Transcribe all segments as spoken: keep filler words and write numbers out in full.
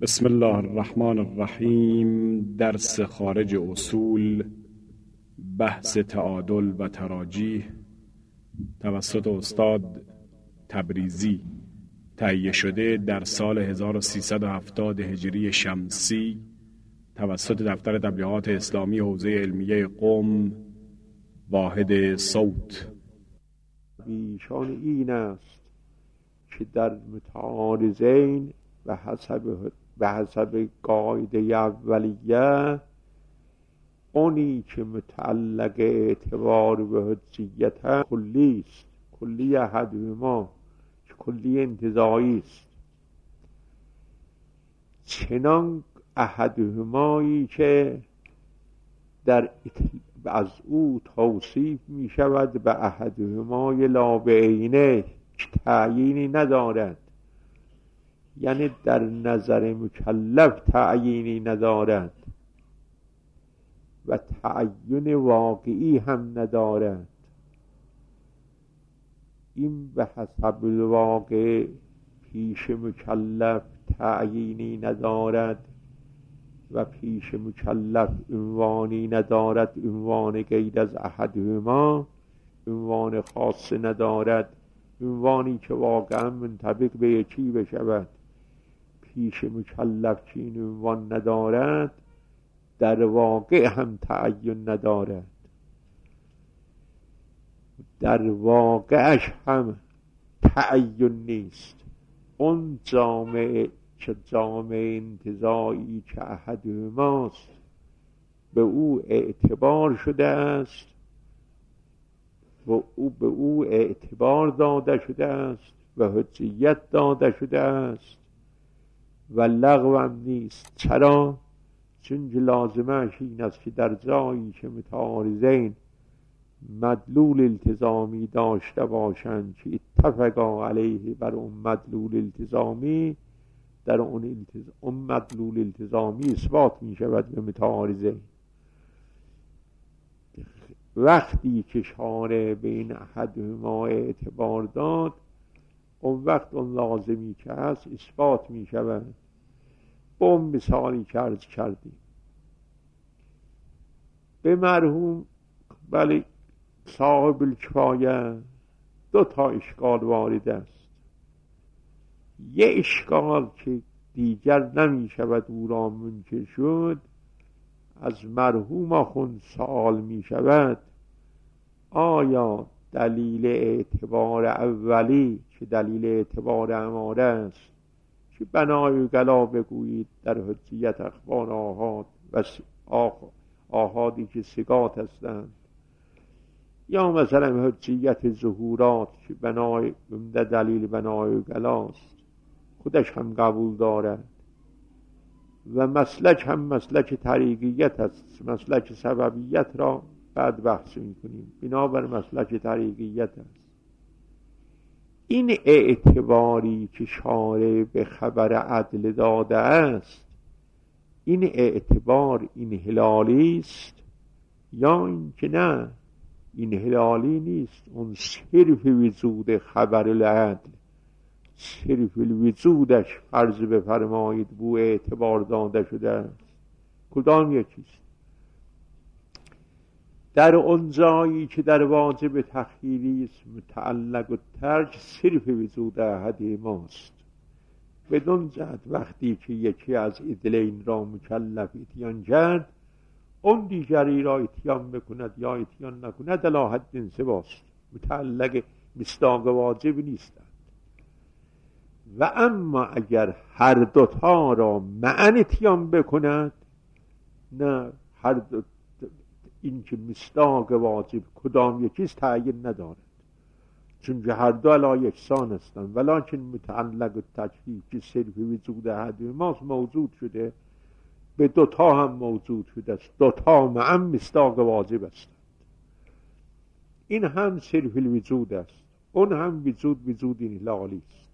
بسم الله الرحمن الرحیم. درس خارج اصول، بحث تعادل و تراجیح توسط استاد تبریزی، تهیه شده در سال هزار و سیصد و هفتاد هجری شمسی توسط دفتر تبلیغات اسلامی حوزه علمیه قم، واحد صوت. ایشان این است که در متعارضین و حسب به حسب قاعده اولیه، اونی که متعلق اعتبار به حجیت کلی است، کلی احدهما که کلی انتزاعی است، چنان احدهمایی که در از او توصیف می شود به احدهمای لا بعینه که تعیینی ندارد، یعنی در نظر مکلف تعیینی ندارد و تعین واقعی هم ندارد. این به حسب الواقع پیش مکلف تعیینی ندارد و پیش مکلف عنوانی ندارد، عنوان غیر از احدهما، عنوان خاص ندارد، عنوانی که واقعا منطبق به یکی بشود. پیش مکلف که این عنوان ندارد، در واقع هم تعین ندارد، در واقعش هم تعین نیست. اون جامعه که جامعه انتزاعی که احدهماست، به او اعتبار شده است و او به او اعتبار داده شده است و حجیت داده شده است و لغو هم نیست. چرا؟ چون لازمش این است که در جایی که متعارضین مدلول التزامی داشته باشند که اتفقا علیه بر اون مدلول التزامی، در اون, التز... اون مدلول التزامی اثبات می شود به متعارضین. وقتی که شارع به این احدهما اعتبار داد، اون وقت اون لازمی که هست اثبات می شود. با اون مثالی که عرض کردیم به مرحوم ولی صاحب الکفایه دو تا اشکال وارد است. یه اشکال که دیگر نمی شود او را منکر شد، از مرحوم آخوند سوال می شود آیا دلیل اعتبار اولی که دلیل اعتبار اماره است که بنای گلا بگویید در حجیت اخبار آحاد و آحادی که ثقات هستند، یا مثلا حجیت ظهورات که بنای در دلیل بنای گلاست، خودش هم قبول دارد و مسلک هم مسلک طریقیت است. مسلک سببیت را بعد بحث میکنیم، بنابر مسلک طریقیت است. این اعتباری که شارع به خبر عدل داده است، این اعتبار انحلالی است یا این که نه انحلالی نیست؟ اون صرف وجود خبر العدل، صرف الوجودش فرض بفرمایید بو اعتبار داده شده است. کدام یکیست؟ در اون جایی که در واجب تخییری است متعلق و ترک صرف وجود احد ماست. بدون جهت وقتی که یکی از ادلین را مکلف اتیان کرد، اون دیگری را اتیان بکند یا اتیان نکند الی حد سواست، متعلق مصداق واجب نیستند. و اما اگر هر دوتا را معن اتیان بکند، نه، هر دو این که مصداق واجب کدام یکیست تعیین ندارد، چون که هر دو علی یکسان هستند. ولکن متعلق تکلیف که صرف وجود احد ماست موجود شده، به دوتا هم موجود شده است، دوتا معن مصداق واجب هستند. این هم صرف الوجود است، اون هم وجود وجود انحلالی است.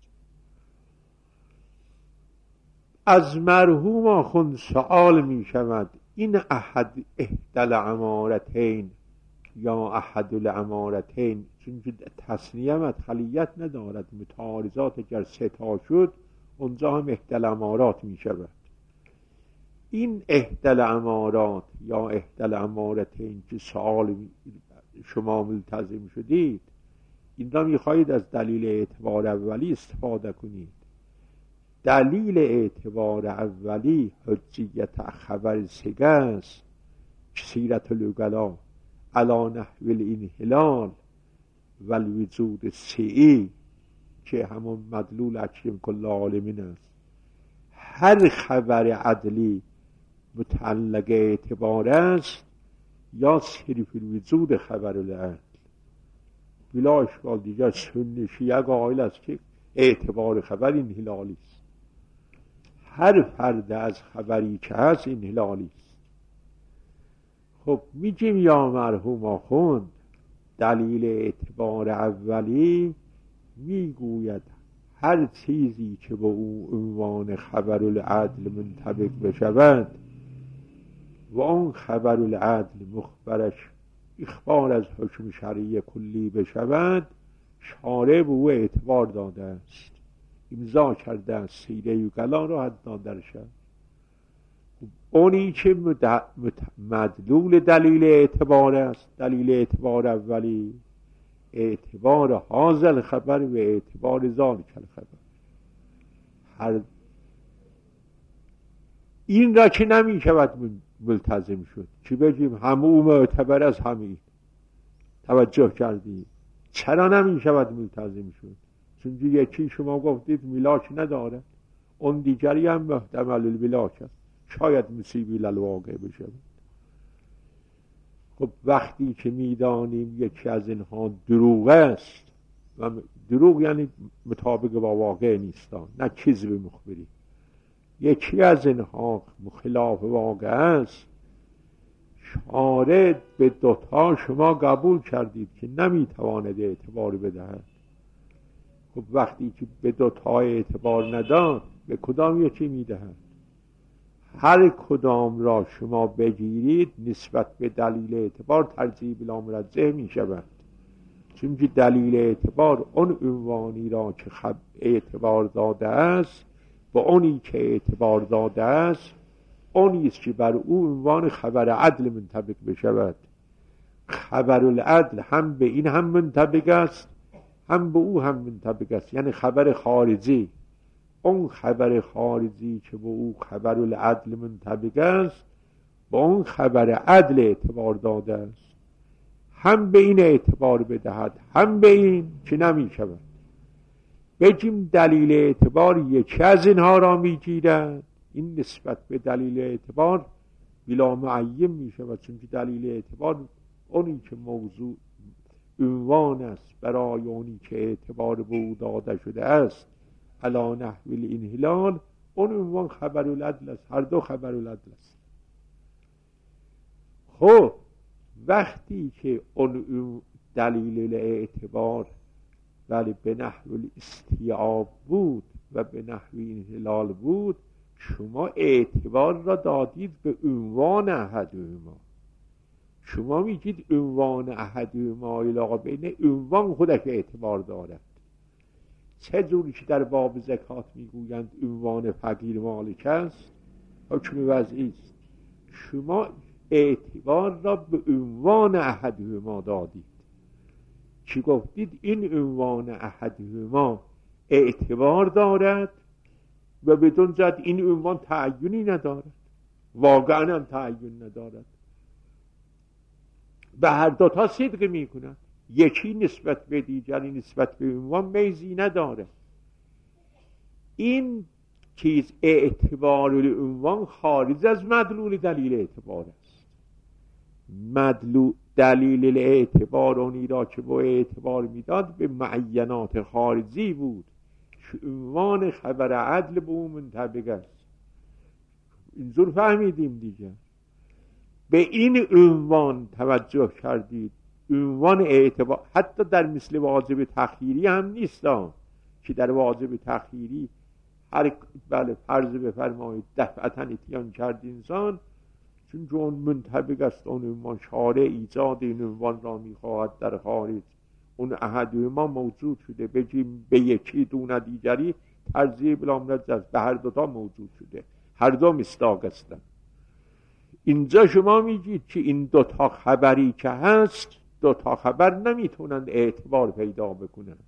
از مرحوم آخوند سوال می شود این احد احدل عمارتین یا احد العمارتین، چون که تصنیه مدخلیت ندارد، متعارضات اگر سه تا شد اونجا هم احدل عمارات می شود. این احدل امارات یا احدل امارت این که سوال شما ملتزم شدید، این را میخواهید از دلیل اعتبار اولی استفاده کنید. دلیل اعتبار اولی حجیت خبر سگه است که سیرت الوگلا علا نحو الانحلال و الوجود سعی که همون مدلول اکرم کل عالمین است. هر خبر عدلی متعلق اعتبار است یا صرف الوجود خبر العدل. بلا اشکال دیگر سنی شیعه قائل است که اعتبار خبر انحلالی است. هر فرد از خبری که هست انحلالی است. خب میگیم یا مرحوم آخوند دلیل اعتبار اولی میگوید هر چیزی که به او عنوان خبر العدل منطبق بشود و اون خبر العدل مخبرش اخبار از حکم شرعی کلی بشود، شارع به او اعتبار داده است، امضا کرده است سیره وکلا را حتی در شد. اونی که مدلول دلیل اعتبار است، دلیل اعتبار اولی اعتبار حاضر خبر و اعتبار ذالک الخبر. هر این را که نمی شود ملتزم شد که بگیم همون معتبر از همین. توجه کردید چرا نمی شود ملتزم شد؟ چون یکی شما گفتید میلاک نداره، اون دیگری هم محتمل المیلاک است، شاید مصیبی للواقع بشه. خب وقتی که میدانیم یکی از اینها دروغ است، و دروغ یعنی مطابق با واقع نیستان، نه کذب مخبری، یکی از اینها خلاف واقع است، شارع به دوتا شما قبول کردید که نمیتواند اعتبار بدهد. خب وقتی که به دوتا اعتبار نداد به کدام یکی میدهد؟ هر کدام را شما بگیرید نسبت به دلیل اعتبار ترجیح بلا مرجح می شود. چون که دلیل اعتبار اون عنوانی را که خب اعتبار داده است با اونی که اعتبار داده است اونی است که بر او عنوان خبر عدل منطبق بشود. خبر العدل هم به این هم منطبق است هم به او هم منطبق است، یعنی خبر خارجی. اون خبر خارجی که به او خبر العدل منطبق است با اون خبر عدل اعتبار داده است، هم به این اعتبار بدهد هم به این که نمی شود. بگیم دلیل اعتبار یکی از اینها را می گیرد، این نسبت به دلیل اعتبار بلا معین می شود. چون که دلیل اعتبار اونی که موضوع عنوان است برای اونی که اعتبار به او داده شده است علا نحو الانحلال، اون عنوان خبر العدل است، هر دو خبر العدل است. خب وقتی که اون دلیل اعتبار ولی به نحو الاستیعاب بود و به نحو انحلال بود، شما اعتبار را دادید به عنوان احدهما. شما میگید عنوان احدهما علاوه بین عنوان خودش اعتبار دارد. چه جوری که در باب زکات میگویند عنوان فقیر مالک است، حکم وضعی است، شما اعتبار را به عنوان احدهما دادید. چی گفتید؟ این عنوان احدهما اعتبار دارد و بدون زد این عنوان تعیینی ندارد، واقعا هم تعیین ندارد. به هر دوتا صدق میکنند، یکی نسبت به دیگری نسبت به عنوان میزی نداره. این چیز اعتبار العنوان خارج از مدلول دلیل اعتبار است. مدلول دلیل اعتبار اونی را که با اعتبار میداد به معینات خارجی بود، عنوان خبر عدل به اون منطبق است. اینجور فهمیدیم دیگه. به این عنوان توجه کردید، عنوان اعتبار حتی در مثل واجب تخییری هم نیست که در واجب تخییری هر بله فرض بفرمایید دفعتا اتیان کرد انسان، چون اون منطبق است اون عنوان، شارع ایجاد این عنوان را میخواهد در خارج، اون احد ما موجود شده، بگیم به یکی دون دیگری ترجیح بلا مرجح است، به هر دوتا موجود شده، هر دو مصداق هستند. اینجا شما میگید که این دوتا خبری که هست، دوتا خبر نمیتونند اعتبار پیدا بکنند.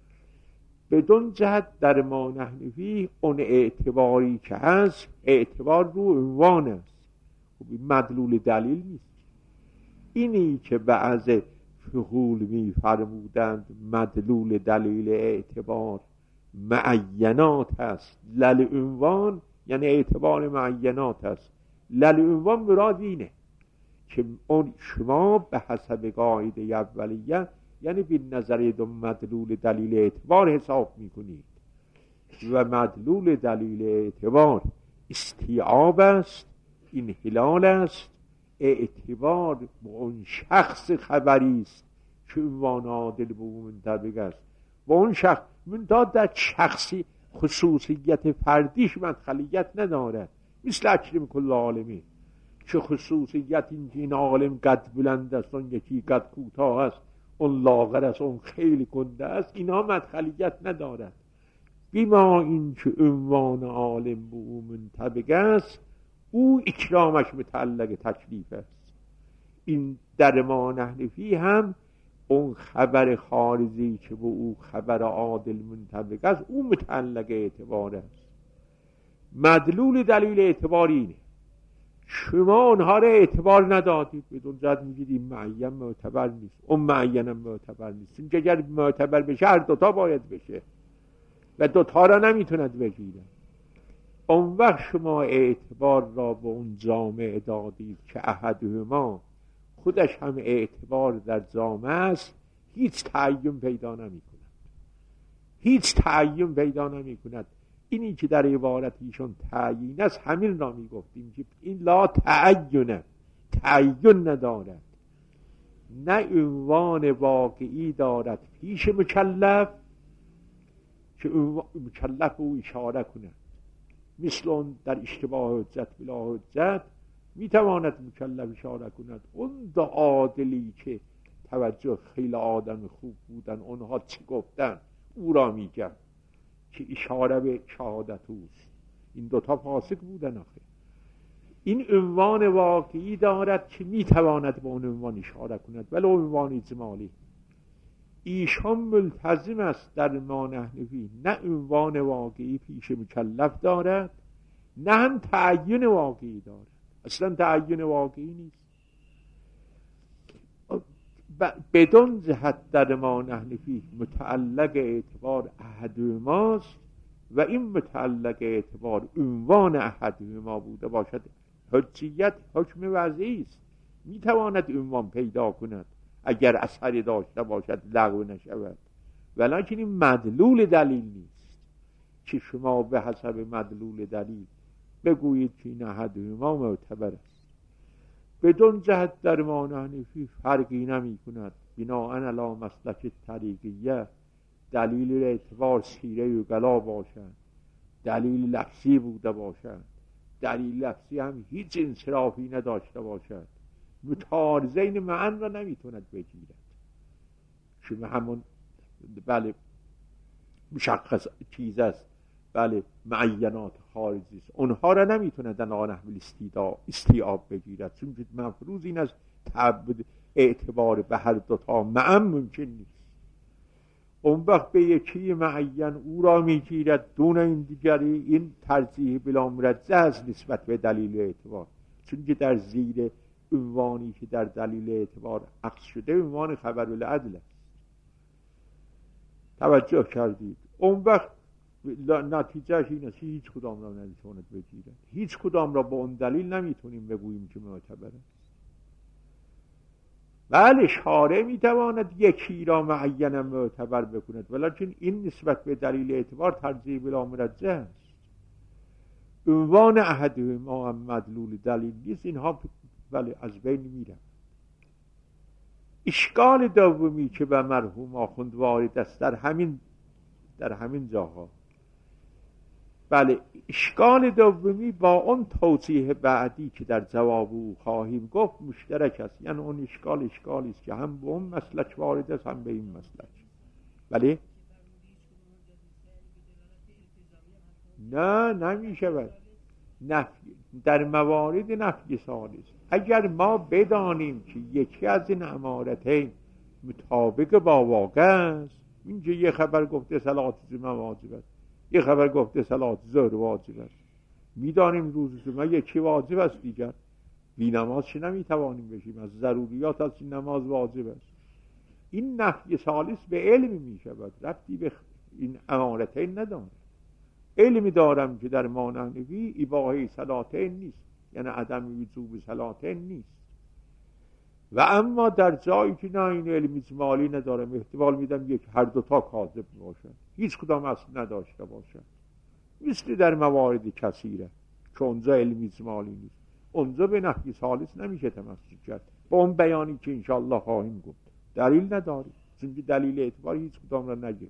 بدون جهت در ما نحن فیه اون اعتباری که هست اعتبار رو عنوان است. خب این مدلول دلیل نیست. اینی که بعض فحول میفرمودند مدلول دلیل اعتبار معینات هست، لل عنوان یعنی اعتبار معینات هست. لل عنوان مراد اینه که اون شما به حسب قاعده اولیه یعنی به نظر دو مدلول دلیل اعتبار حساب میکنید و مدلول دلیل اعتبار استیعاب است، این هلال است. اعتبار به اون شخص خبری است که عنوان عادل به او منطبق است و اون شخص منتها در شخصی خصوصیت فردیش مدخلیت ندارد، مثل اکرم کل عالمی چه خصوصیت این که این عالم قد بلند است، اون یکی قد کوتاه است، اون لاغر است، اون خیلی گنده است، اینها مدخلیت ندارد. بیما این که عنوان عالم به او منطبق است، او اکرامش متعلق تکلیف است. این در ما نحن فیه هم اون خبر خارجی که به او خبر عادل منطبق است او متعلق اعتبار است. مدلول دلیل اعتبار اینه شما اونها را اعتبار ندادید، بدون جد میگید این معین معتبر نیست، اون معین هم معتبر نیست. این که اگر معتبر بشه هر دوتا باید بشه و دوتا را نمیتوند بگیرن. اون وقت شما اعتبار را به اون جامعه دادید که احدهما خودش هم اعتبار در جامعه است، هیچ تعیین پیدا نمی کند، هیچ تعیین پیدا نمی کند. اینی که در عبارت ایشون تعیین است همین را می گفتیم که این لا تعیینه، تعیین ندارد، نه عنوان واقعی دارد پیش مکلف که مکلف او اشاره کند. مثل اون در اشتباه حجت بلا حجت می تواند مکلف اشاره کند اون دو عادلی که توجه خیلی آدم خوب بودن اونها چی گفتن او را میگن که اشاره به شهادت اوست. این دوتا فاسق بودن آخه. این عنوان واقعی دارد که می تواند به اون عنوان اشاره کند ولی عنوان اجمالی. ایشان ملتزم است در ما نحن فیه نه عنوان واقعی پیش مکلف دارد نه هم تعیین واقعی دارد، اصلا تعیین واقعی نیست. بدون جهت در ما نحن فیه متعلق اعتبار احدهماست و این متعلق اعتبار عنوان احدهما بوده باشد حجیت حکم وضعی است، میتواند عنوان پیدا کند اگر اثری داشته باشد لغو نشود، ولیکن این مدلول دلیل نیست که شما به حسب مدلول دلیل بگویید که این احدهما معتبر است. بدون جهت در ما نحن فیه فرقی نمی کند. بناءً علی مسلک طریقیه دلیل اعتبار سیره و گلا باشد، دلیل لفظی بوده باشد، دلیل لفظی هم هیچ انصرافی نداشته باشد، متعارضین معا را نمیتوند بگیرد. شما همون بله مشخص چیز است، بله معینات خارجی است، اونها را نمیتوند در نحو استیعاب بگیرد، چون مفروض این از تعبد اعتبار به هر دوتا معا ممکن نیست. اون وقت به یکی معین او را میگیرد دون این دیگری، این ترجیح بلا مرجح است نسبت به دلیل اعتبار، چون که در زیر عنوانی که در دلیل اعتبار عکس شده عنوان خبر العدل است. توجه کردید؟ اون وقت نتیجهش این است هیچ کدام را نمیتواند بگیرد، هیچ کدام را با اون دلیل نمیتونیم بگوییم که معتبر است. بله شارع میتواند یکی را معیناً معتبر بکند ولیکن این نسبت به دلیل اعتبار ترجیح بلا مرجح است. عنوان احدهما هم مدلول دلیل نیست، اینها ولی از بین میرن. اشکال دومی که به مرحوم آخوند وارد است در همین در همین جاها، بله اشکال دومی با اون توضیح بعدی که در جواب او خواهیم گفت مشترک است، یعنی اون اشکال اشکالی است که هم به اون مسلک وارد است هم به این مسلک. بله نه نمی شود، نفی, در موارد نفی ثالث اگر ما بدانیم که یکی از این امارتین مطابق با واقع است، اینجا یه خبر گفته صلات جمعه واجب است، یه خبر گفته صلات ظهر واجب است، میدانیم روز جمعه یکی واجب است، دیگر بی نماز چه نمیتوانیم بشیم، از ضروریات از این نماز واجب است. این نفی ثالث به علم می شود، ربطی به این امارتین ندارد. علمی دارم که در مانعنوی اباحه صلاتین نیست، یعنی عدم وجوب صلاتین نیست. و اما در جایی که نه این علم اجمالی ندارم، احتمال میدم یک هر دوتا کاذب باشد، هیچ کدام اصل نداشته باشد، مثل در موارد کثیره که اونجا علم اجمالی نیست، اونجا به نفی ثالث نمیشه تمسک کرد با اون بیانی که انشاءالله خواهیم گفت. دلیل نداری، چون دلیل اعتباری هیچ کدام را نگرفت.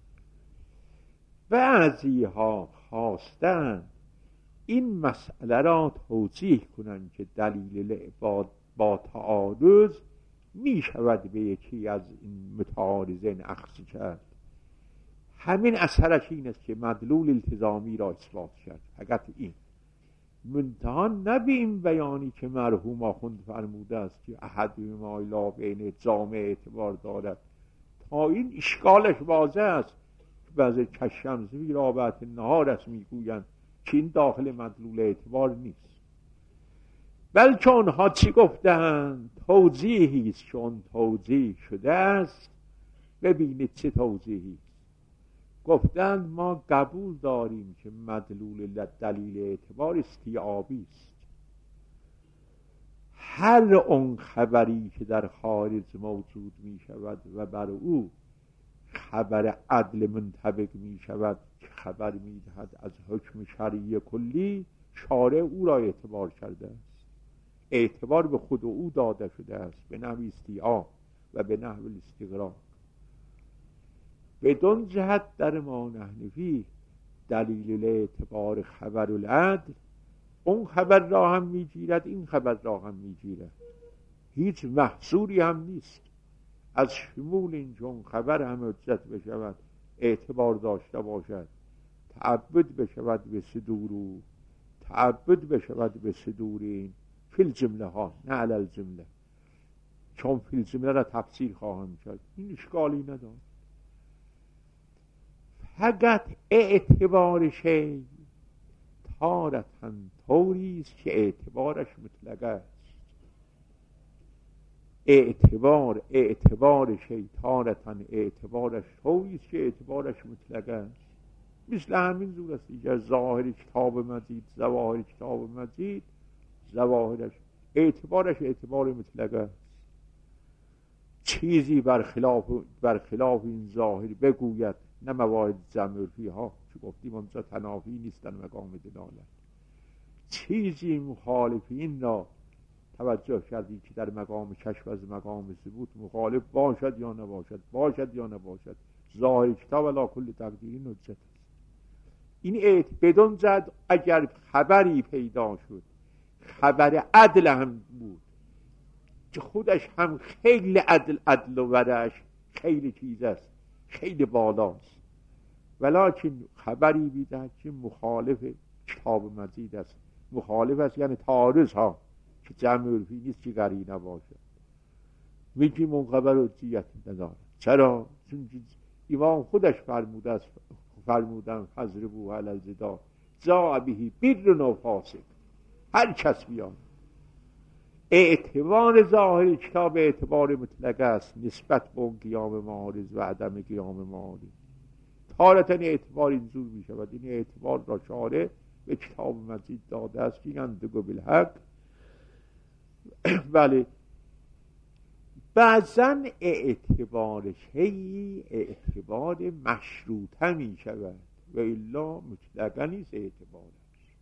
بعضی ها خواستن این مسئله را توضیح کنند که دلیل با, با تعارض می شود به یکی از این متعارضین اخذ کرد. همین اثرش این است که مدلول التزامی را اثبات کرد، فقط این منتها نه به این بیانی که مرحوم آخوند فرموده است که احد ما لا بین جامع اعتبار دارد. تا این اشکالش واضح است. بعضی کشمزوی رابعت نهار است میگویند که این داخل مدلول اعتبار نیست، بلکه آنها چی گفتند؟ توضیحی است که اون توضیح شده است. ببینید چه توضیحی است. گفتند ما قبول داریم که مدلول دلیل اعتبار استیعابی است. هر اون خبری که در خارج موجود می شود و بر او خبر عدل منطبق می شود که خبر می دهد از حکم شرعی کلی، شارع او را اعتبار کرده است، اعتبار به خود او داده شده است به نحو استیعاب و به نحو الاستقراق. بدون جهت در ما نحنفی دلیل اعتبار خبر العدل اون خبر را هم می گیرد، این خبر را هم می گیرد، هیچ محصوری هم نیست. از شمول این چون خبر هم حجت بشود، اعتبار داشته باشد، تعبد بشود به صدور و تعبد بشود به صدور این فی الجمله ها، نه علی الجمله، چون فی الجمله را تفسیر خواهم کرد، این اشکالی ندارد. فقط اعتبار شی تارتاً طوری است که اعتبارش مطلق است. اعتبار اعتبار شی تارتاً اعتبارش طوری است که اعتبارش مطلق است. مثل همین زور است دیگر. ظاهر کتاب مجید، ظواهر کتاب مجید، ظواهرش اعتبارش اعتبار مطلق است. چیزی برخلاف برخلاف این ظاهر بگوید، نه موارد جمعی ها که گفتیم اونجا تنافی نیست در مقام دلالت، چیزی مخالف این را توجه کردی که در مقام کشف از مقام ثبوت مخالف باشد یا نباشد، باشد یا نباشد، ظاهر کتاب علی کل تقدیری حجت است. این اعت بدون زد اگر خبری پیدا شد، خبر عدل هم بود که خودش هم خیلی عدل عدل و ورعش خیلی چیز است، خیلی بالاست، ولیکن خبری بیده که مخالف کتاب مجید است، مخالف است یعنی تعارض ها که جمع عرفی نیست که قرینه باشد، میگیم اون خبر حجیت نداره. چرا؟ چون امام خودش فرموده است، فرمودن فضربوه علی الجدار جاء به بر و فاسق، هر کس بیان. اعتبار ظاهر کتاب اعتبار مطلق است نسبت به اون قیام معارض و عدم قیام معارض. تارتاً اعتبار اینجور می شود. این اعتبار را شارع به کتاب مجید داده است که یندگو بالحق. بله، بعضاً اعتبار شیعی اعتبار مشروطه می شود و الا مطلقاً نیست اعتبارش.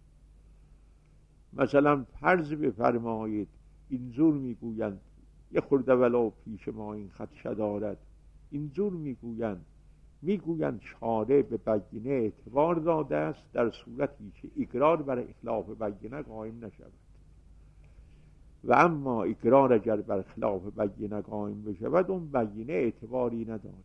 مثلا فرض بفرمایید اینجور میگویند، یه خورده ولو پیش ما این خدشه دارد، اینجور میگویند میگویند شارع به بینه اعتبار داده است در صورتی که اقرار بر اخلاف بینه قائم نشود، و اما اقرار اگر بر خلاف بینه قائم بشود اون بینه اعتباری نداره.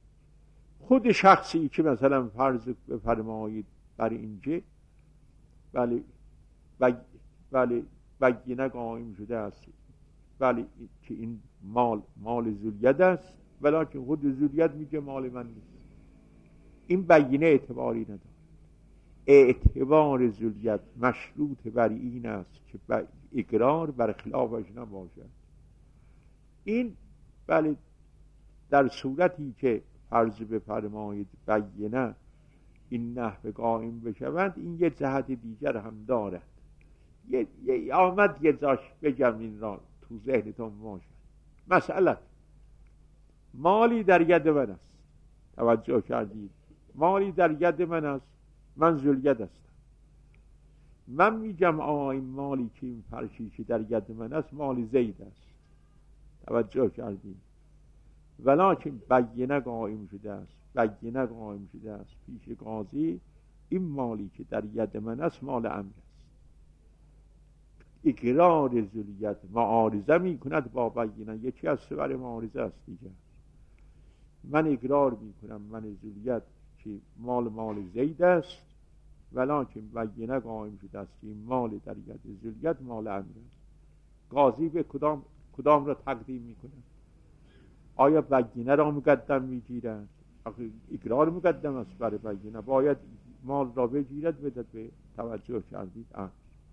خود شخصی که مثلا فرض بفرمایید بر اینجا بله بگ بله بگینه قائم شده است، بله که این مال مال ذوالید است، ولیکن خود ذوالید میگه مال من نیست. این بگینه اعتباری نداره. اعتبار ذوالید مشروط بر این است که اقرار بر خلافش نباشد. این بله در صورتی که فرض بفرمایید بگینه این نحو قائم بشوند، این یه جهت دیگر هم دارد. یه, یه آمد یه جاش بگم این را تو ذهنتون باشد. مثلا مالی در ید من است، توجه کردید؟ مالی در ید من است، من ذوالید هستم. من میگم آقا این مالی که این فرشی که در ید من است مال زید است، توجه کردید؟ ولیکن بگینه قائم شده است، بگینه قائم شده است پیش قاضی این مالی که در ید من است مال امر است. اقرار ذوالید معارضه می کند با بگینه، یکی از سبر معارضه است دیگر. من اقرار می کنم من ذوالید که مال مال زید است، ولیکن بگینه قائم شده است که این مال در ید ذوالید مال امر است. قاضی به کدام کدام را تقدیم می کند؟ آیا بگینه را مقدم می گیرد؟ اقرار مقدم است برای بگینه، باید مال را بگیرد بدد به. توجه کردید؟ آه.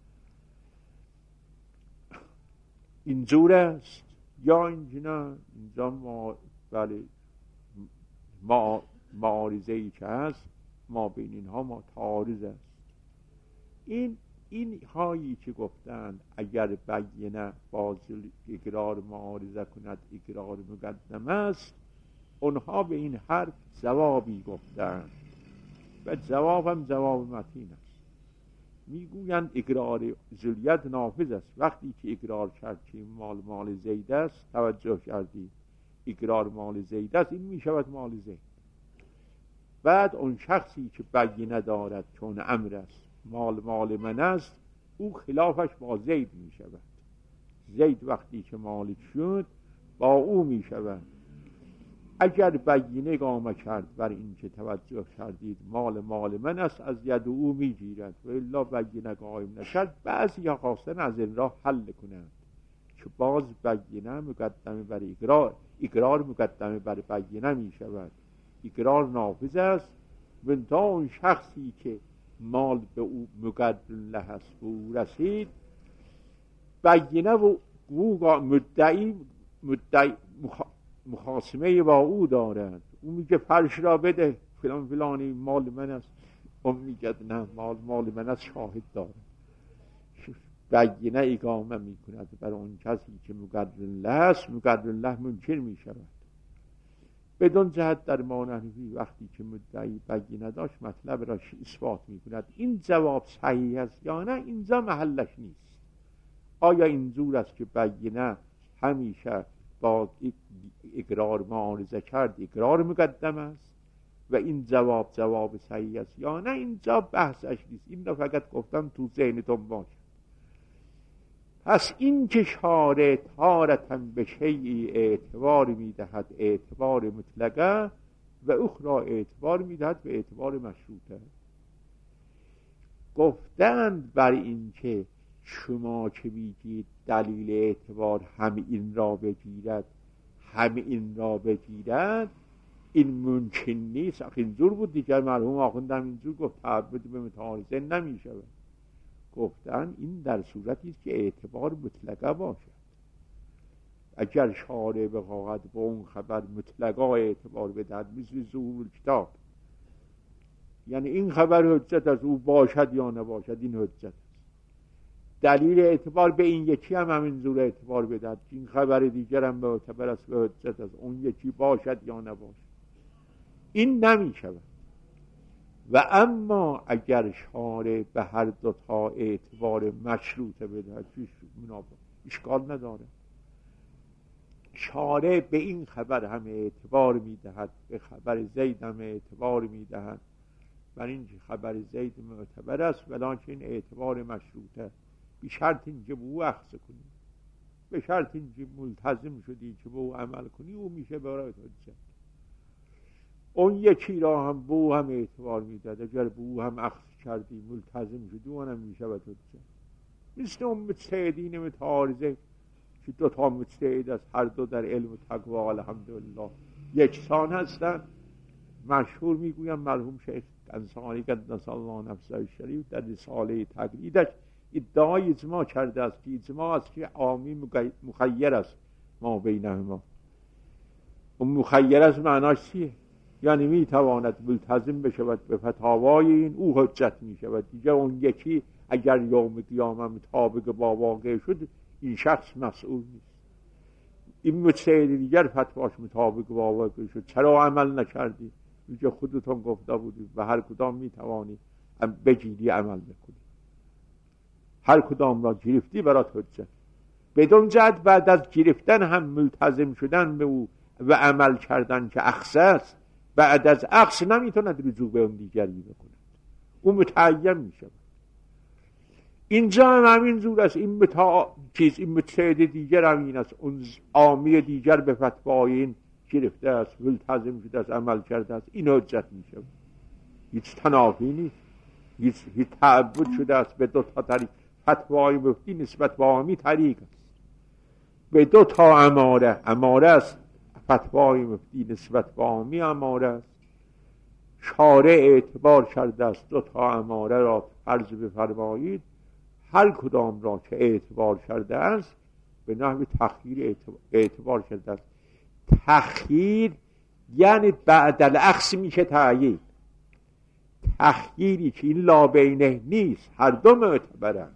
اینجور است یا اینجا اینجا ما بله ما معارضه ای که هست ما بین اینها ما تعارض است. این این هایی که گفتند اگر بگینه باز اقرار معارضه کند اقرار مقدم است، اونها به این حرف جوابی گفتند و جواب هم جواب متین است. میگویند اقرار ذوالید نافذ است. وقتی که اقرار کرد که مال مال زید است، توجه کردید؟ اقرار مال زید است، این میشود مال زید. بعد اون شخصی که بگینه دارد چون امر است مال مال من است، او خلافش با زید میشود. زید وقتی که مالک شد با او میشود. اگر بگینه قائم کرد بر این که توجه کردید مال مال من است، از ید او میگیرد، و الا بگینه قائم نکرد، بعضی ها خواستن از این راه حل کنند که باز بگینه مقدمه بر اقرار، اقرار مقدمه بر بگینه میشود، اقرار نافذ است. منتها اون شخصی که مال به او مقدر له است به او رسید، بگینه و او مدعی مدعی مخاصمه با او دارد. او میگه فرش را بده، فلان فلانی مال من است. اون میگه نه مال مال من است، شاهد دارد. بگینه اقامه میکند بر اون کسی که مقدر له است، مقدر له منکر میشود. بدون جهت در مانحنفی وقتی که مدعی بگینه داشت مطلب را اثبات میکند. این جواب صحیح است یا نه اینجا محلش نیست. آیا این زور است که بگینه همیشه با اقرار معارضه کرد اقرار مقدم است و این جواب جواب صحیح است یا نه، اینجا بحثش نیست. این را فقط گفتم تو ذهنتون باشه. پس این که شارع تارةً به شیئی اعتبار میدهد اعتبار مطلقه و اخرى اعتبار میدهد به اعتبار مشروطه. گفتند بر این که شما که میگید دلیل اعتبار همه این را بگیرد همه این را بگیرد، این ممکن نیست. آخه اینجور بود دیگر، مرحوم آخوندم اینجور گفت تعبد به متعارضه نمیشود. گفتن این در صورتی است که اعتبار مطلقه باشد. اگر شارع بخواهد با اون خبر مطلقه اعتبار بدهد، مثل ظهور کتاب، یعنی این خبر حجت از او باشد یا نباشد، این حجت است. دلیل اعتبار به این یکی هم همین زور اعتبار بدهد، این خبر دیگر هم به اعتبار است، به حجت از اون یکی باشد یا نباشد، این نمی شود. و اما اگر شارع به هر دو تا اعتبار مشروطه بدهد، اشکال نداره. شارع به این خبر هم اعتبار میدهد، به خبر زید هم اعتبار میدهد، برای این خبر زید معتبر است ولکن اعتبار مشروطه، به شرط اینکه به او اخذ کنی، به شرط اینکه ملتزم شدی که به او عمل کنی، او میشه برای حجت. اون یکی را هم به او هم اعتبار میدهد، اگر به او هم اخذ کردی ملتزم شدی اونم میشود حجت. مثل اون مجتهدین متعارضه که دو تا مجتهد از هر دو در علم و تقوا الحمدلله یکسان هستند. مشهور میگویم مرحوم شیخ انصاری قدس الله نفسه الشریف در رساله تقلیدش ادعای اجماع کرده است که اجماع است که عامی مخیر است ما بینهما. اون مخیر است معناش چیه؟ یعنی میتواند ملتزم بشود به فتاوای این، او حجت میشود دیگه. اون یکی اگر یوم قیامت مطابق با واقع شد این شخص مسئول نیست. این مجتهد دیگر فتواش مطابق با واقع شد چرا عمل نکردی؟ میگه خودتون گفته بودید و هر کدام میتوانی بگیری عمل بکنی، هر کدام را گرفتی برات حجت. بدون جهت بعد از گرفتن هم ملتزم شدن به او و عمل کردن که اخذ است، بعد از اخذ نمیتوند رجوع به اون دیگری بکند، او متعین میشه. اینجا هم همین جور است. این متا... چیز این مجتهد دیگر هم این است، اون عامی دیگر به فتوای این گرفته است، ملتزم شده است، عمل کرده است، این حجت میشه. هیچ تنافی نیست، هیچ, هیچ تعبد شده است به دو تا طریق. فتوای مفتی نسبت به عامی طریق است، به دو تا اماره اماره است. فتوای مفتی نسبت به عامی اماره است. شارع اعتبار کرده است دو تا اماره را فرض بفرمایید، هر کدام را که اعتبار کرده است به نحو تخییر اعتبار کرده است. تخییر یعنی بعد الاخذ میشه تعیین. تخییری که این لابینه نیست، هر دو معتبرند،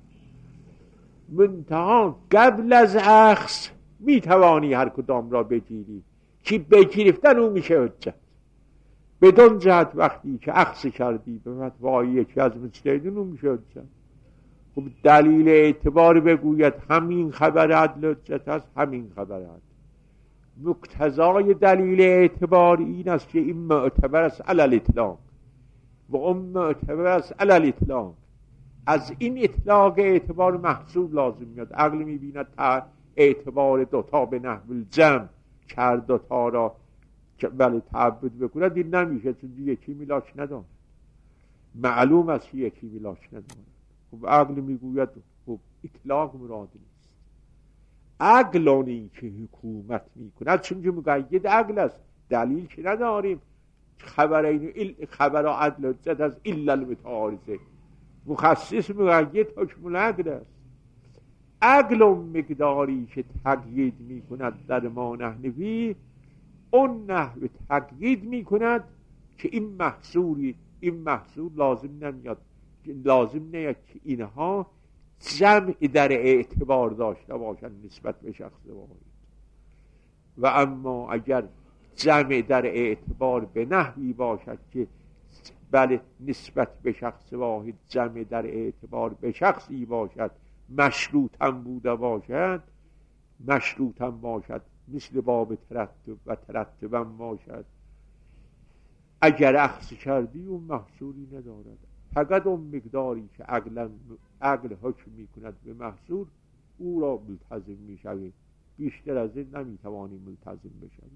منتها قبل از اخذ میتوانی هر کدام را بگیری که بگرفتن اون میشه حجت. بدون جهت وقتی که اخذ کردی به فتوای یکی از مجتهدین اون میشه حجت. خب دلیل اعتبار بگوید همین خبر عدل حجت است، همین خبر عدل. مقتضای دلیل اعتبار این است که این معتبر است علی الاطلاق و اون معتبر است علی الاطلاق. از این اطلاق اعتبار محصول لازم میاد. عقل میبیند اعتبار دوتا به نحو الجمع کرد دوتا را ولی تعبد بکند، این نمیشه چون یکی میلاش ندارد. معلوم است که یکی میلاش ندارد. خب عقل میگوید خب اطلاق مراد نیست. عقل آنی که حکومت میکند چون که مقید عقل است، دلیل که نداریم. خبر این خبر عدل حجت از الا المتعارضه، مخصص مقید حکم العقل است. عقل و مقداری که تقیید میکند در ما نحنفی، اون نحو تقیید میکند که این محصولی این محصول لازم نمیاد، لازم نیست که اینها جمع در اعتبار داشته باشند نسبت به شخص واحد. و اما اگر جمع در اعتبار به نحوی باشد که بله نسبت به شخص واحد جمع در اعتبار به شخصی باشد، مشروطم بوده باشد، مشروطم باشد مثل باب ترتب و ترتبم باشد، اگر اخذ کردی اون محصولی ندارد. فقط اون مقداری که عقل عقل حکم میکند به محصول او را ملتزم میشوی، بیشتر از این نمیتوانی ملتزم بشوی.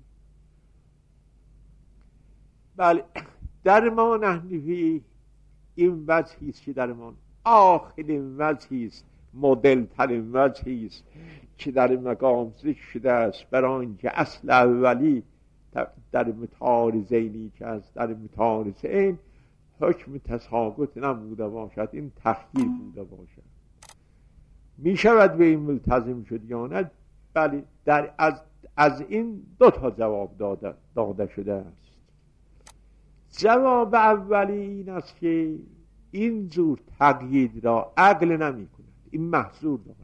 بله در ما نحنفی این وجهی است که در ما آخرین وجهی است، مدل ترین وجهی است که در مقام ذکر شده است، برای اینکه اصل اولی در متعارضینی که از در متعارضین حکم تساقط نبوده باشد، این تخییر بوده باشد. می شود به این ملتزم شد یا نه؟ بله در از, از این دو تا جواب داده, داده شده است. جواب اولی این است که این جور تقیید را عقل نمی کند، این محظور دارد.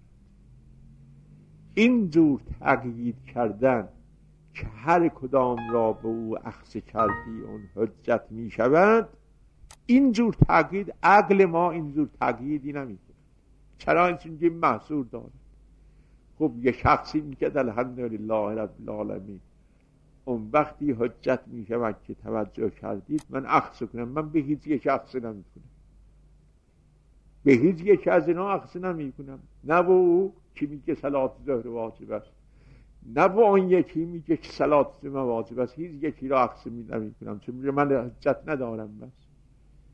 این جور تقیید کردن که هر کدام را به او اخذ کردی اون حجت می شود، این جور تقیید عقل ما این جور تقییدی نمی کند. چرا؟ چون این محظور دارد. خب یه شخصی میگه الحمدلله رب العالمین، اون وقتی حجت می شود که توجه کردید من اخذ کنم، من به هیچ یک اخذ نمی کنم، به هیچ یک از اینا اخذ نمی کنم. نه با او که میگه صلات ظهر واجب است، نه با اون یکی میگه که صلات واجب است، هیچ یکی را اخذ نمی کنم چون من حجت ندارم. بس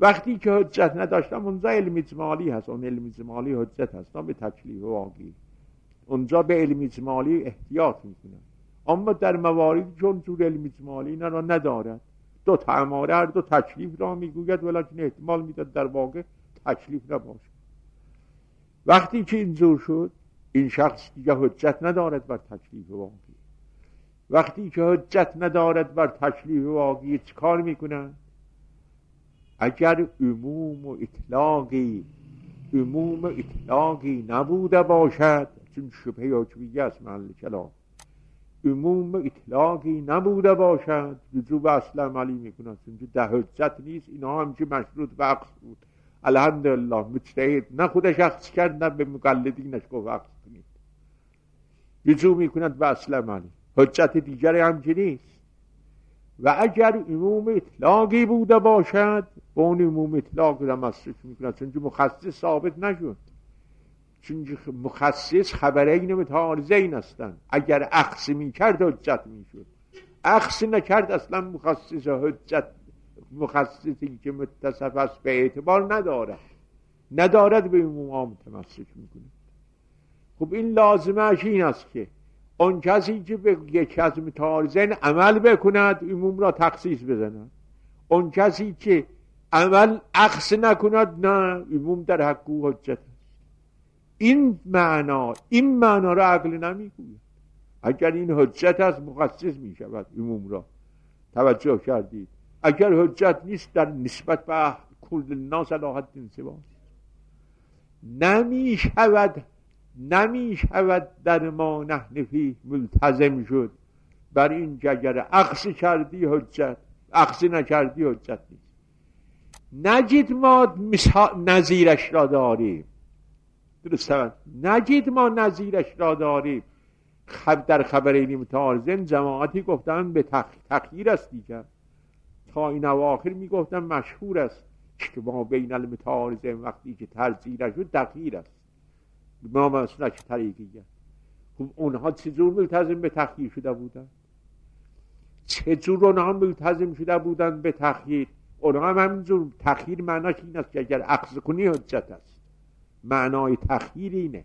وقتی که حجت نداشتم اونجا علم اجمالی هست، اون علم اجمالی حجت هست، نه به تکلیف واقعی. اونجا به علم اجمالی احتیاط میکنن. اما در مواردی چون جور علم اجمالی اینا را ندارد، دو تا اماره هر دو تکلیف را میگوید ولیکن احتمال میداد در واقع تکلیف نباشد. وقتی که اینجور شد این شخص دیگه حجت ندارد بر تکلیف واقعی. وقتی که حجت ندارد بر تکلیف واقعی چه کار میکنن؟ اگر عموم و اطلاقی عموم اطلاقی نبوده باشد، چون شبهه حجویه است محل کلام، عموم اطلاقی نبوده باشد وجوب اصل عملی میکنند، چون ده حجت نیست. اینا هم که مشروط به عقص بود، الحمدلله مجتهد نه خودش عقص کرد نه به مقلدینش گفت عقص کنید، وجوب میکنند به اصل عملی. حجت دیگر هم که نیست. و اگر عموم اطلاقی بوده باشد با اون عموم اطلاق را مصرف میکنند، چون مخصص ثابت نشد، چون مخصص خبرین متعارضین هستند. اگر عکس میکرد حجت میشد، عکس نکرد اصلا مخصص حجت مخصصی که متصف است به اعتبار ندارد ندارد به عموم متمسک میکنه. خب این لازمش این است که اون کسی که به یکی از متعارضین عمل بکند عموم را تخصیص بزند، اون کسی که عمل عکس نکند نه، عموم در حق او حجت است. این معنا این معنا را عقل نمیگوید. اگر این حجت است مخصص می شود عموم را، توجه کردید؟ اگر حجت نیست در نسبت به کل الناس علی حد سواء نمی شود نمی شود در ما نحن فیه ملتزم شد بر این که اگر عکس کردی حجت، عکس نکردی حجت نیست. نجد ما نظیرش را داریم، درسته؟ نجد ما نظیرش را داریم. خب در خبرین متعارضین جماعتی گفتن به تخییر است دیگر، تا این اواخر میگفتن مشهور است که ما بین المتعارضین وقتی که ترجیح شد تخییر است، ما مسلک طریقیه. خب اونها چجور ملتزم به تخییر شده بودن؟ چجور اونها ملتزم شده بودن به تخییر؟ اونها هم همینجور. تخییر معناش این است که اگر عکس کنی حجت است. معنای تخییر اینه،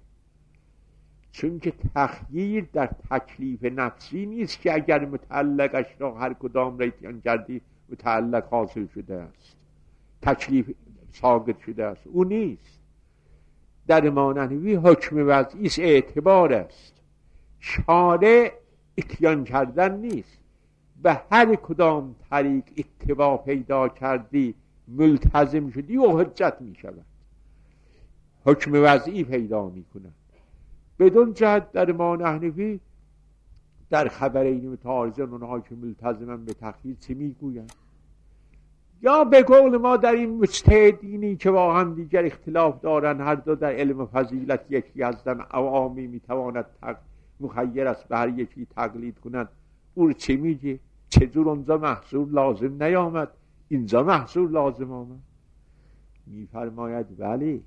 چون که تخییر در تکلیف نفسی نیست که اگر متعلقش را هر کدام را اتیان کردی متعلق حاصل شده است، تکلیف ساقط شده است. او نیست. در مانحوی حکم وضعی است، اعتبار است. شارع اتیان کردن نیست. به هر کدام طریق اتباع پیدا کردی ملتزم شدی و حجت می شود، حکم وضعی پیدا می کند. بدون جهت در ما نحنفی در خبرین متعارضین اونها که ملتزمن به تخییر چی می گویند؟ یا به قول ما در این مجتهدینی که با هم دیگر اختلاف دارن، هر دو در علم فضیلت یکی هستن، عوامی می تواند مخیر است به هر یکی تقلید کنند، او چی میگه؟ چجور اونجا محصول لازم نیامد اینجا محصول لازم آمد؟ میفرماید ولی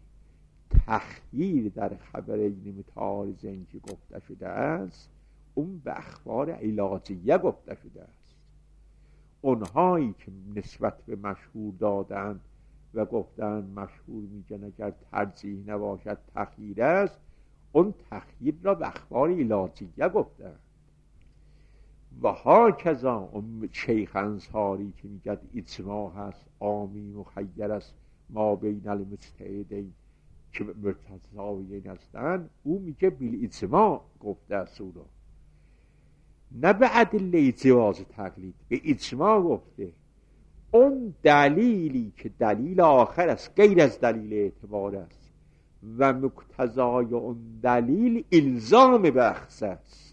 تخییر در خبرین متعارضین که گفته شده است اون به اخبار علاجیه گفته شده است. اونهایی که نسبت به مشهور دادن و گفتن مشهور میگن اگر ترجیح نباشد تخییر است، اون تخییر را به اخبار علاجیه گفتن. و ها کذا اون شیخ انصاری که میگد اجماع هست، عامی مخیر است ما بین المجتهدین که متساویین هستند، او میگه بیل اجماع گفته است او را، نه به ادله جواز تقلید، به اجماع گفته. اون دلیلی که دلیل آخر است غیر از دلیل اعتبار است و مقتضای اون دلیل الزام به اخذ است.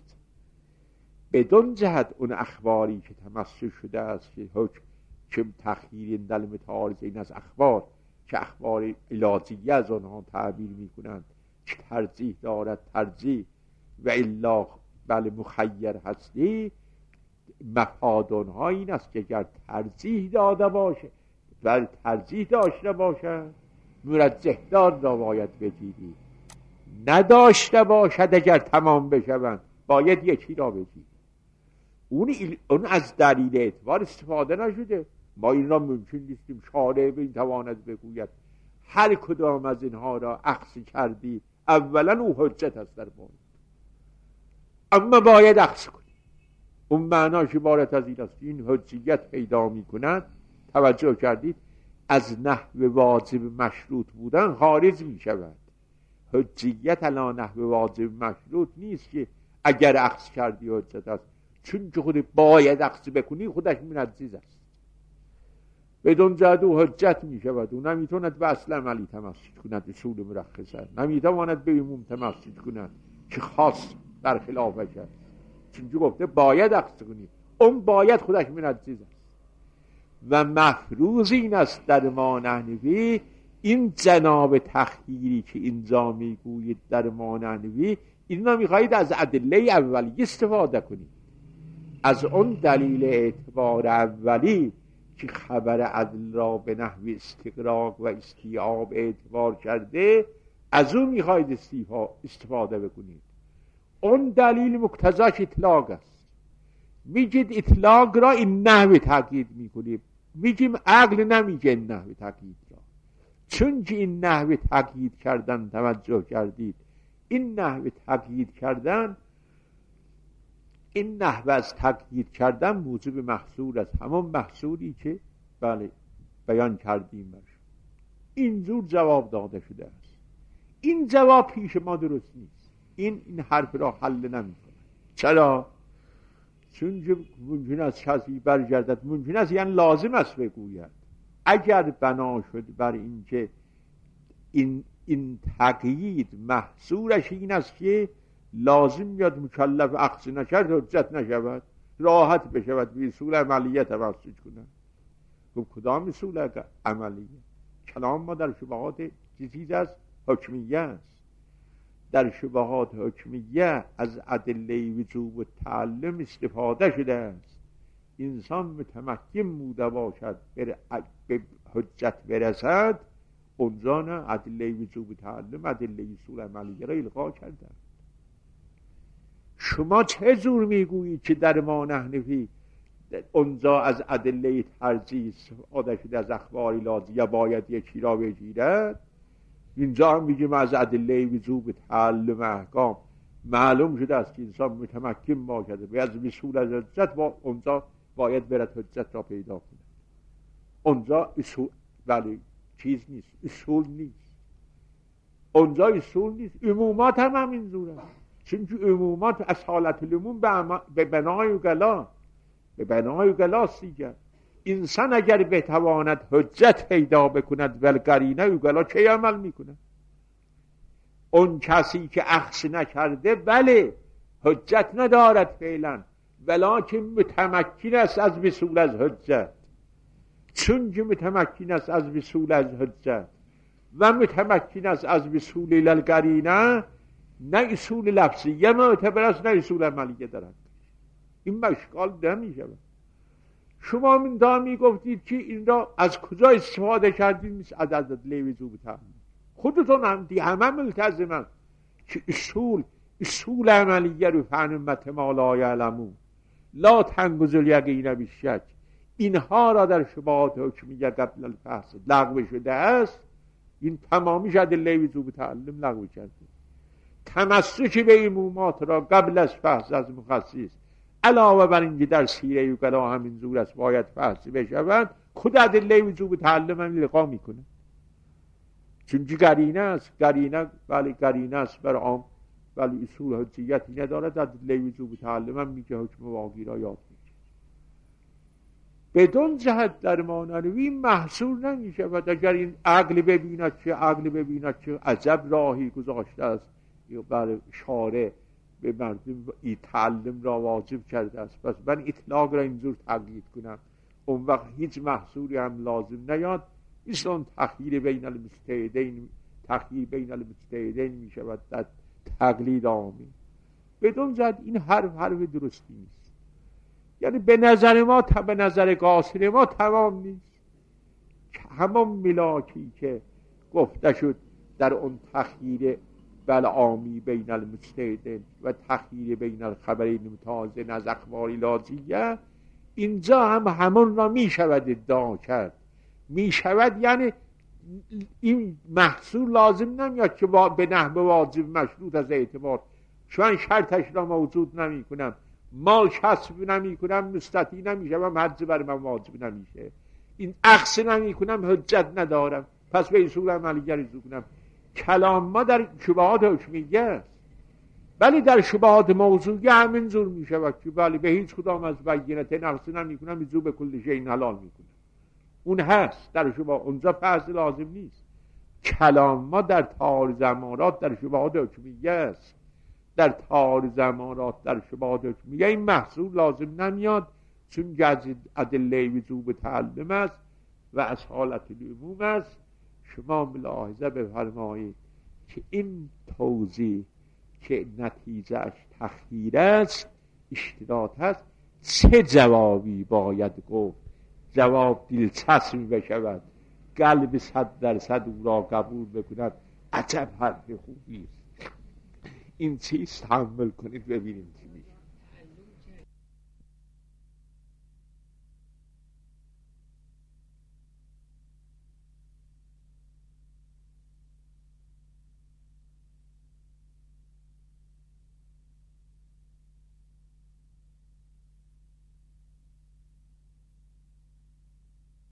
بدون جهت اون اخباری که تمسک شده است که حکم که تخییر در متعارضین از اخبار که اخبار علاجیه از آنها تعبیر میکنند که ترجیح دارد ترجیح و الا بله مخیر هستی، مفاد آنها این است که اگر ترجیح داده باشه و ترجیح داشته باشه مرجح دار را باید بگیری، نداشته باشد اگر تمام بشوند باید یکی را بگیری. اون, اون از دلیل اعتبار استفاده نشده، ما این را ممکن نیستیم شارع به این تواند بگوید هر کدام از اینها را اخذ کردی اولا او حجت است در مورد، اما باید اخذ کنی. اون معناش عبارت از این است این حجیت پیدا می کند. توجه کردید از نحو واجب مشروط بودن خارج می شود. حجیت علی نحو واجب مشروط نیست که اگر اخذ کردی حجت است، چون که خود باید اخذ بکنی خودش منجز است. بدون جهت او حجت می شود. او نمیتواند به اصل عملی تمسک کند اصول مرخصه، نمیتواند به عموم تمسک کند که خاص در خلافش است، چون که گفته باید اخذ کنی. اون باید خودش منجز است و مفروض این است در ما نحنوی این جناب تخییری که اینجا میگوید در ما نحنوی، این را میخواهید از ادله اولی استفاده کنید، از اون دلیل اعتبار اولی که خبر عدل را به نحو استقراق و استیعاب اعتبار کرده، از اون میخواهید استفاده بکنید. اون دلیل مقتضاش اطلاق است. میگید اطلاق را این نحو تاکید میکنیم، میگیم عقل نمیگه این نحو تاکید را، چون که این نحو تاکید کردن توجه کردید این نحو تاکید کردن این نحو از تاکید کردن موجب محصول است، همون محصولی که بله بیان کردیم برش. اینجور جواب داده شده است. این جواب پیش ما درست نیست. این این حرف را حل نمی‌کنه. چرا؟ چون که ممکن است کسی برگردد، ممکن است یعنی لازم است بگوید اگر بنا شد بر این که این این تقیید محصولش این است که لازم یاد مکلف اخذ نکرد حجت نشود، راحت بشود به اصول عملیه توسط کنند. گفت کدام اصول عملیه؟ کلام ما در شبهات چیز است حکمیه است. در شبهات حکمیه از ادله وجوب و تعلم استفاده شده است. انسان متمکن بوده باشد به حجت برسد، اونجا نه ادله وجوب و تعلم ادله اصول عملیه را الغا کردند. شما چه جور میگویید که در ما نحنفی اونجا از ادله ترجیح استفاده شده از اخبار لازمه باید یکی را بگیرد، اینجا هم میگیم از ادله وجوب تعلم احکام معلوم شده است که انسان متمکن باشد و از اصول از حجت با اونجا باید برد حجت را پیدا کنه. اونجا اصول ولی چیز نیست، اصول نیست، اونجا اصول نیست. عمومات هم همین جور است، چون که عمومات از حالت العموم به, اما... به بنای و گلا به بنای و گلا سیگر. انسان اگر بتواند حجت پیدا بکند ول قرینه و گلا چه عمل میکنه؟ اون کسی که اخذ نکرده بله حجت ندارد فعلا، ولکن متمکن است از وصول از حجت. چون که متمکن است از وصول از حجت و متمکن است از وصول للقرینه، نه اصول لفظیه معتبر است نه اصول عملیه دارد. این مشکال نمی شود. شما من دا می گفتید که این را از کجا استفاده کردید؟ از ادله وجوب تعلم. خودتون هم دی همه ملتزمن که اصول اصول عملیه رو فهمت ما لا یعلمون لا تنگز الیقین بالشک، اینها را در شبهات حکمیه قبل الفحص لغو شده است. این تمامیش ادله وجوب تعلم لغو کرده. تمسک به عمومات را قبل از فحص از مخصص، علاوه بر اینکه در سیره و کلا همین زور است باید فحص بشود، خود ادله وجوب تعلم هم القا میکنه. چون که قرینه است، قرینه ولی قرینه است بر عام ولی اصول حجیتی ندارد. ادله وجوب تعلم هم میگه حکم واقعی را یاد میگه. بدون جهت در مانوی محصول نمیشود. اگر این عقل ببیند که عقل ببیند که عجب راهی گذاشته است یا بر شارع به مردم این تعلم را واجب کرده است، پس من اطلاق را اینجور تقیید کنم، اون وقت هیچ محصولی هم لازم نیاد. مثل اون تخییر بین المجتهدین تخییر بین المجتهدین می شود در تقلید عامی. بدون جد این حرف حرف درستی نیست. یعنی به نظر ما تا به نظر قاصر ما تمام نیست. همون ملاکی که گفته شد در اون تخییر بالعامی بین المجتهدین و تخییر بین الخبرین متعاضدین از اخبار لازمه، اینجا هم همون را می شود ادعا کرد. می شود یعنی این محصول لازم نمیاد که به نحو واجب مشروط از اعتبار، چون شرطش را موجود نمی کنم، مال کسب نمی کنم، مستطیع نمیشه و حج بر من واجب نمیشه، این عکس نمی کنم، حجت ندارم، پس به این صورت عملی گریزو کنم. کلام ما در شبهات حکمیه است، ولی در شبهات موضوعی همین جور می شود که ولی به هیچ کدام از بینت نقص نمی کنم، میزو به کل شیء حلال می کنم. اون هست در شبهه، اونجا فحص لازم نیست. کلام ما در تار زمانات در شبهات حکمیه است، در تار زمانات در شبهات حکمیه این محصول لازم نمیاد، چون جز ادله وجوب تعلم است و از حالت العموم است. شما ملاحظه بفرمایید که این توضیح که نتیجهش تخییر است، اشتراط است، چه جوابی باید گفت؟ جواب دلچسبی بشود، قلب صد درصد او را قبول بکند، عجب حرف خوبی است. این چیز تحمل کنید ببینید.